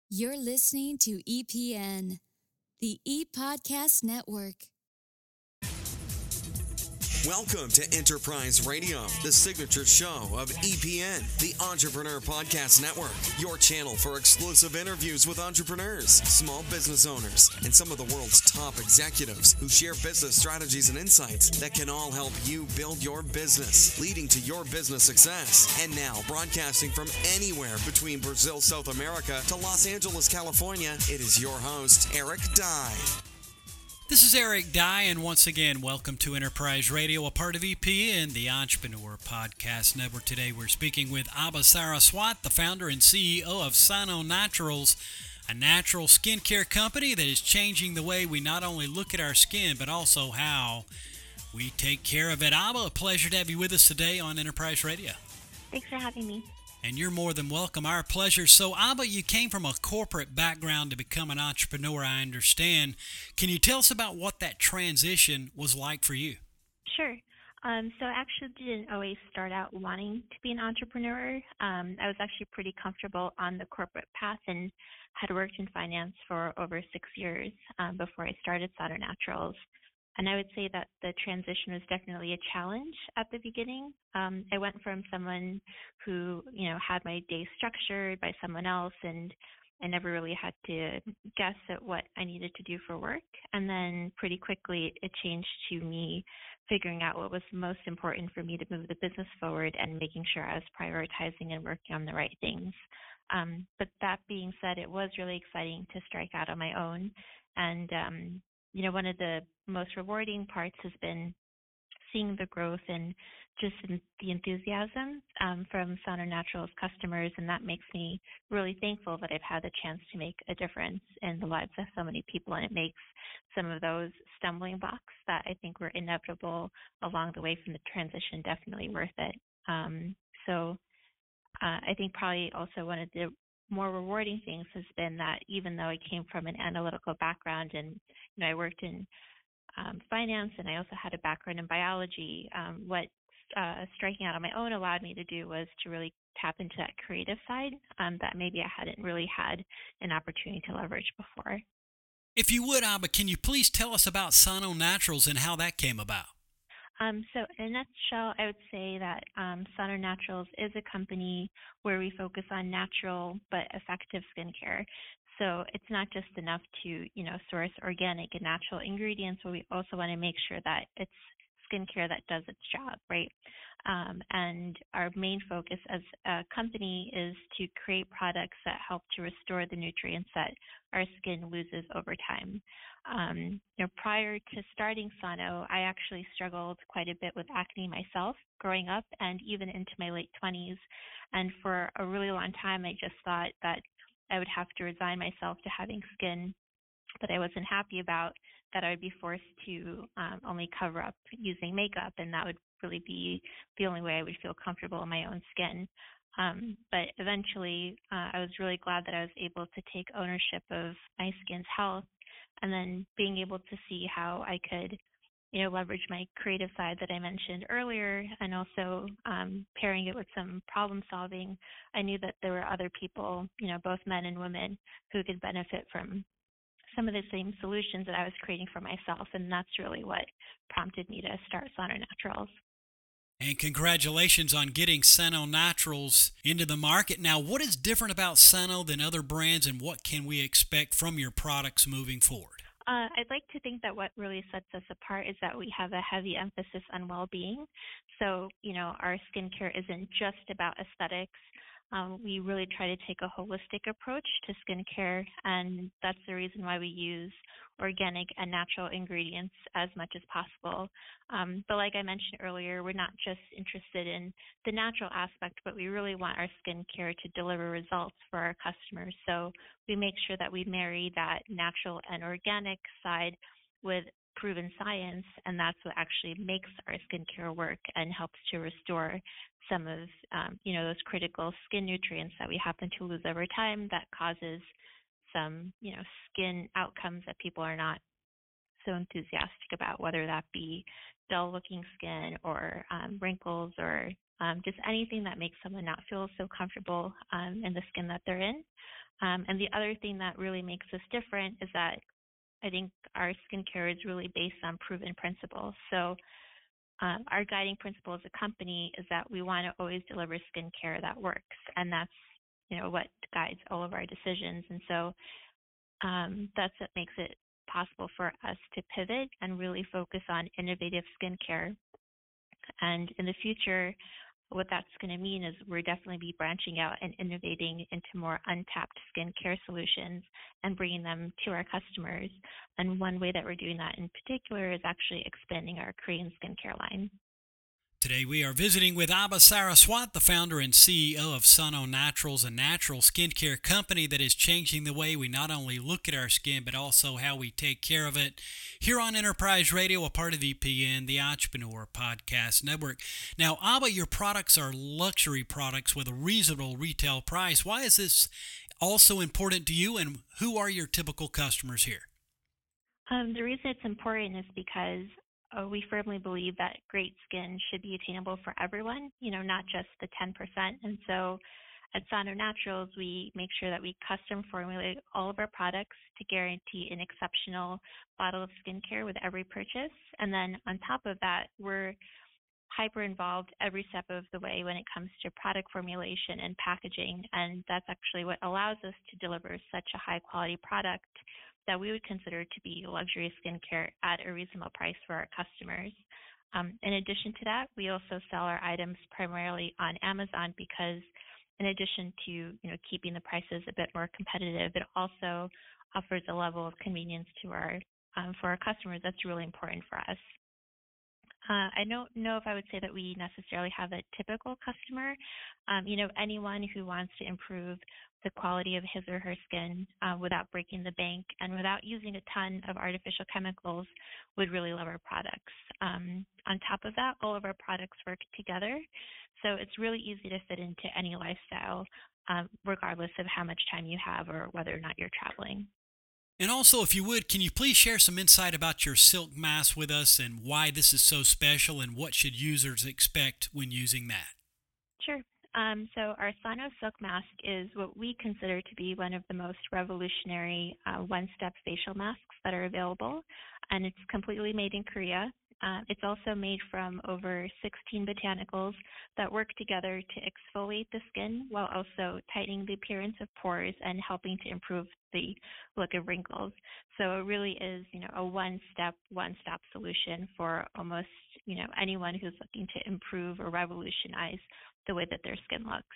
You're listening to EPN, the E-Podcast Network. Welcome to Enterprise Radio, the signature show of EPN, the Entrepreneur Podcast Network, your channel for exclusive interviews with entrepreneurs, small business owners, and some of the world's top executives who share business strategies and insights that can all help you build your business, leading to your business success. And now, broadcasting from anywhere between Brazil, South America to Los Angeles, California, it is your host, Eric Dye. This is Eric Dye, and once again, welcome to Enterprise Radio, a part of EPN, the Entrepreneur Podcast Network. Today, we're speaking with Abha Saraswat, the founder and CEO of Sano Naturals, a natural skincare company that is changing the way we not only look at our skin, but also how we take care of it. Abha, a pleasure to have you with us today on Enterprise Radio. Thanks for having me. And you're more than welcome. Our pleasure. So, Abha, you came from a corporate background to become an entrepreneur, I understand. Can you tell us about what that transition was like for you? Sure. So I actually didn't always start out wanting to be an entrepreneur. I was actually pretty comfortable on the corporate path and had worked in finance for over 6 years before I started Sano Naturals. And I would say that the transition was definitely a challenge at the beginning. I went from someone who, had my day structured by someone else, and I never really had to guess at what I needed to do for work. And then pretty quickly it changed to me figuring out what was most important for me to move the business forward and making sure I was prioritizing and working on the right things. But that being said, it was really exciting to strike out on my own. And one of the most rewarding parts has been seeing the growth and just the enthusiasm from Sano Naturals customers, and that makes me really thankful that I've had the chance to make a difference in the lives of so many people, and it makes some of those stumbling blocks that I think were inevitable along the way from the transition definitely worth it. I think probably also one of the more rewarding things has been that even though I came from an analytical background and I worked in finance, and I also had a background in biology, what striking out on my own allowed me to do was to really tap into that creative side that maybe I hadn't really had an opportunity to leverage before. If you would, Abha, can you please tell us about Sano Naturals and how that came about? So in a nutshell, I would say that Sano Naturals is a company where we focus on natural but effective skincare. So it's not just enough to, source organic and natural ingredients, but we also want to make sure that it's skincare that does its job, right? And our main focus as a company is to create products that help to restore the nutrients that our skin loses over time. Prior to starting Sano, I actually struggled quite a bit with acne myself growing up and even into my late 20s. And for a really long time, I just thought that I would have to resign myself to having skin that I wasn't happy about, that I would be forced to only cover up using makeup, and that would really be the only way I would feel comfortable in my own skin. But eventually, I was really glad that I was able to take ownership of my skin's health, and then being able to see how I could leverage my creative side that I mentioned earlier, and also pairing it with some problem solving. I knew that there were other people, both men and women, who could benefit from some of the same solutions that I was creating for myself, and that's really what prompted me to start Sano Naturals. And congratulations on getting Sano Naturals into the market. Now, what is different about Sano than other brands, and what can we expect from your products moving forward? I'd like to think that what really sets us apart is that we have a heavy emphasis on well-being. So, our skincare isn't just about aesthetics. We really try to take a holistic approach to skincare, and that's the reason why we use organic and natural ingredients as much as possible. But like I mentioned earlier, we're not just interested in the natural aspect, but we really want our skincare to deliver results for our customers. So we make sure that we marry that natural and organic side with proven science, and that's what actually makes our skincare work and helps to restore some of those critical skin nutrients that we happen to lose over time that causes some skin outcomes that people are not so enthusiastic about, whether that be dull looking skin or wrinkles or just anything that makes someone not feel so comfortable in the skin that they're in. And the other thing that really makes us different is that I think our skincare is really based on proven principles. So our guiding principle as a company is that we want to always deliver skincare that works, and that's what guides all of our decisions. And so that's what makes it possible for us to pivot and really focus on innovative skincare. And in the future, what that's going to mean is we're definitely be branching out and innovating into more untapped skincare solutions and bringing them to our customers. And one way that we're doing that in particular is actually expanding our Korean skincare line. Today we are visiting with Abha Saraswat, the founder and CEO of Sano Naturals, a natural skincare company that is changing the way we not only look at our skin, but also how we take care of it. Here on Enterprise Radio, a part of EPN, the Entrepreneur Podcast Network. Now, Abha, your products are luxury products with a reasonable retail price. Why is this also important to you, and who are your typical customers here? The reason it's important is because we firmly believe that great skin should be attainable for everyone, not just the 10%. And so at Sano Naturals, we make sure that we custom formulate all of our products to guarantee an exceptional bottle of skincare with every purchase. And then on top of that, we're hyper involved every step of the way when it comes to product formulation and packaging. And that's actually what allows us to deliver such a high quality product that we would consider to be luxury skincare at a reasonable price for our customers. In addition to that, we also sell our items primarily on Amazon because in addition to keeping the prices a bit more competitive, it also offers a level of convenience to for our customers that's really important for us. I don't know if I would say that we necessarily have a typical customer. Anyone who wants to improve the quality of his or her skin without breaking the bank and without using a ton of artificial chemicals would really love our products. On top of that, all of our products work together, so it's really easy to fit into any lifestyle, regardless of how much time you have or whether or not you're traveling. And also, if you would, can you please share some insight about your silk mask with us and why this is so special and what should users expect when using that? Sure. So our Sano Silk Mask is what we consider to be one of the most revolutionary one-step facial masks that are available, and it's completely made in Korea. It's also made from over 16 botanicals that work together to exfoliate the skin while also tightening the appearance of pores and helping to improve the look of wrinkles. So it really is, a one-stop solution for almost, anyone who's looking to improve or revolutionize the way that their skin looks.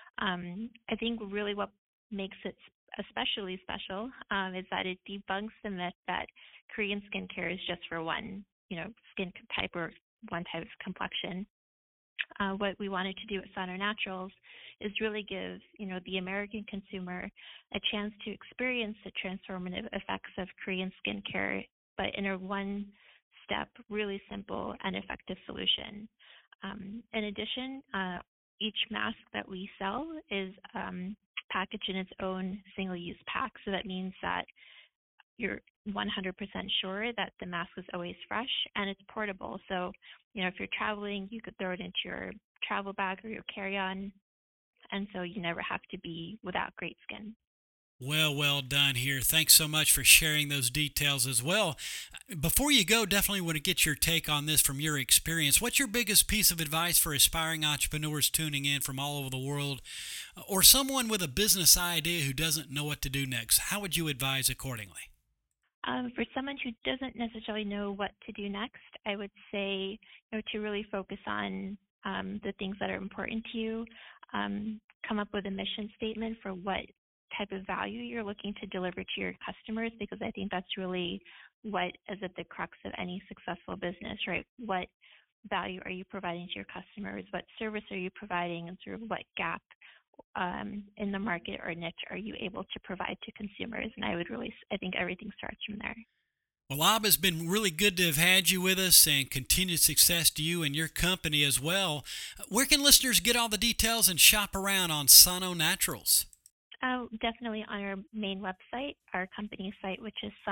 I think really what makes it especially special is that it debunks the myth that Korean skincare is just for one skin type or one type of complexion. What we wanted to do at Sano Naturals is really give, the American consumer a chance to experience the transformative effects of Korean skincare, but in a one-step, really simple and effective solution. In addition, each mask that we sell is packaged in its own single-use pack, so that means that you're 100% sure that the mask is always fresh and it's portable. So, if you're traveling, you could throw it into your travel bag or your carry-on, and so you never have to be without great skin. Well done here. Thanks so much for sharing those details as well. Before you go, definitely want to get your take on this from your experience. What's your biggest piece of advice for aspiring entrepreneurs tuning in from all over the world, or someone with a business idea who doesn't know what to do next? How would you advise accordingly? For someone who doesn't necessarily know what to do next, I would say to really focus on the things that are important to you, come up with a mission statement for what type of value you're looking to deliver to your customers, because I think that's really what is at the crux of any successful business, right? What value are you providing to your customers? What service are you providing, and sort of what gap in the market or niche are you able to provide to consumers? And I think everything starts from there. Well, Abha, it's been really good to have had you with us, and continued success to you and your company as well. Where can listeners get all the details and shop around on Sano Naturals? Definitely on our main website, our company site, which is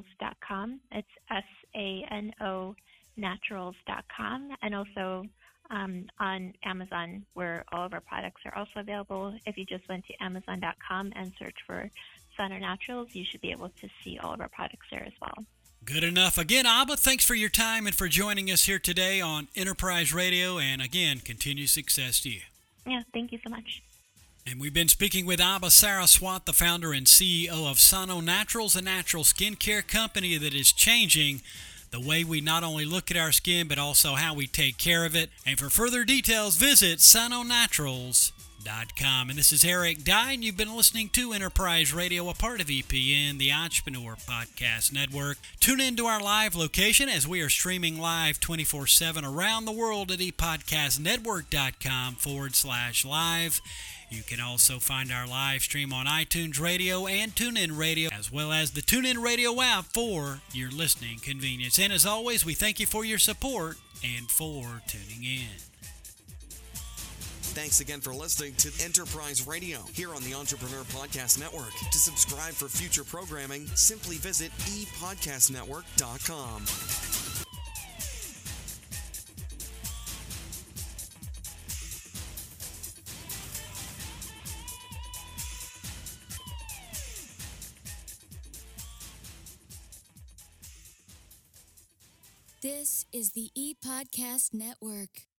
sanonaturals.com. It's SANO naturals.com. And also on Amazon, where all of our products are also available. If you just went to Amazon.com and search for Sonner Naturals, you should be able to see all of our products there as well. Good enough. Again, Abba, thanks for your time and for joining us here today on Enterprise Radio. And again, continued success to you. Yeah, thank you so much. And we've been speaking with Abba Saraswat, the founder and CEO of Sonner Naturals, a natural skincare company that is changing the way we not only look at our skin, but also how we take care of it. And for further details, visit sonnernaturals.com. And this is Eric Dye, and you've been listening to Enterprise Radio, a part of EPN, the Entrepreneur Podcast Network. Tune in to our live location as we are streaming live 24/7 around the world at epodcastnetwork.com/live. You can also find our live stream on iTunes Radio and TuneIn Radio, as well as the TuneIn Radio app for your listening convenience. And as always, we thank you for your support and for tuning in. Thanks again for listening to Enterprise Radio here on the Entrepreneur Podcast Network. To subscribe for future programming, simply visit epodcastnetwork.com. This is the ePodcast Network.